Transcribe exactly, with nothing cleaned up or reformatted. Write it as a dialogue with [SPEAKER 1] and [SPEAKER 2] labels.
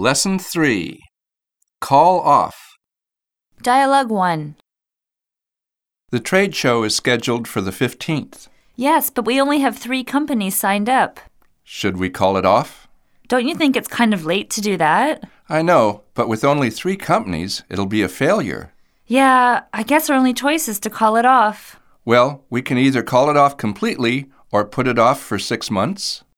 [SPEAKER 1] Lesson three. Call off.
[SPEAKER 2] Dialogue one.
[SPEAKER 1] The trade show is scheduled for the fifteenth.
[SPEAKER 2] Yes, but we only have three companies signed up.
[SPEAKER 1] Should we call it off?
[SPEAKER 2] Don't you think it's kind of late to do that?
[SPEAKER 1] I know, but with only three companies, it'll be a failure.
[SPEAKER 2] Yeah, I guess our only choice is to call it off.
[SPEAKER 1] Well, we can either call it off completely or put it off for six months.